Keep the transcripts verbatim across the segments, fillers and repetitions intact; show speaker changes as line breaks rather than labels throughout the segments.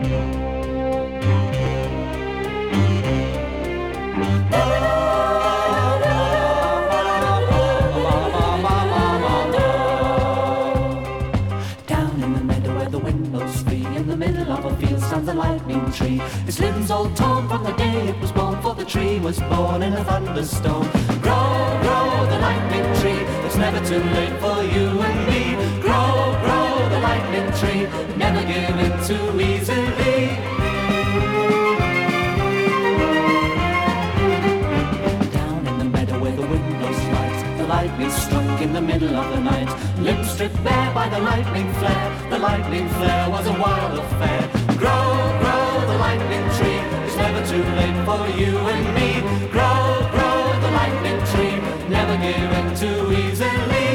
The lightning tree, its limbs all torn from the day it was born, for the tree was born in a thunderstorm. Grow, grow the lightning tree, it's never too late for you and me. Grow, grow the lightning tree, never give in too easily. Down in the meadow where the wind blows light, the lightning struck in the middle of the night. Limbs stripped bare by the lightning flare, the lightning flare was a wild affair. Grow, grow the lightning tree, it's never too late for you and me. Grow, grow the lightning tree, never give in too easily.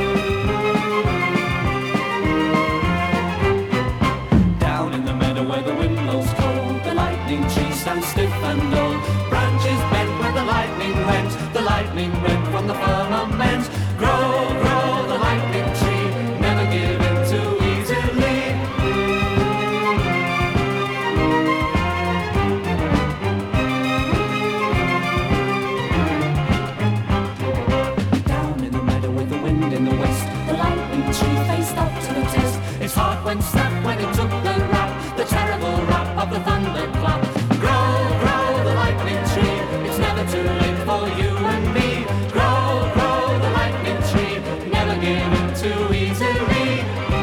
Down in the meadow where the wind blows cold, the lightning tree stands stiff and old. Branches bent where the lightning went, the lightning rent from the firmament. Grow, grow the lightning tree, never give in too easily. Its heart went snap when it took the rap, the terrible rap of the thunderclap. Grow, grow the lightning tree, it's never too late for you and me. Grow, grow the lightning tree, never give in too easily.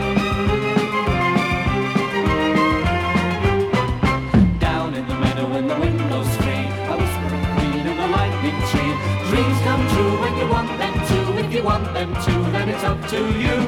Down in the meadow when the wind blows free, I whisper a queen in the lightning tree. Dreams come true when you want them to, if you want them to, then it's up to you.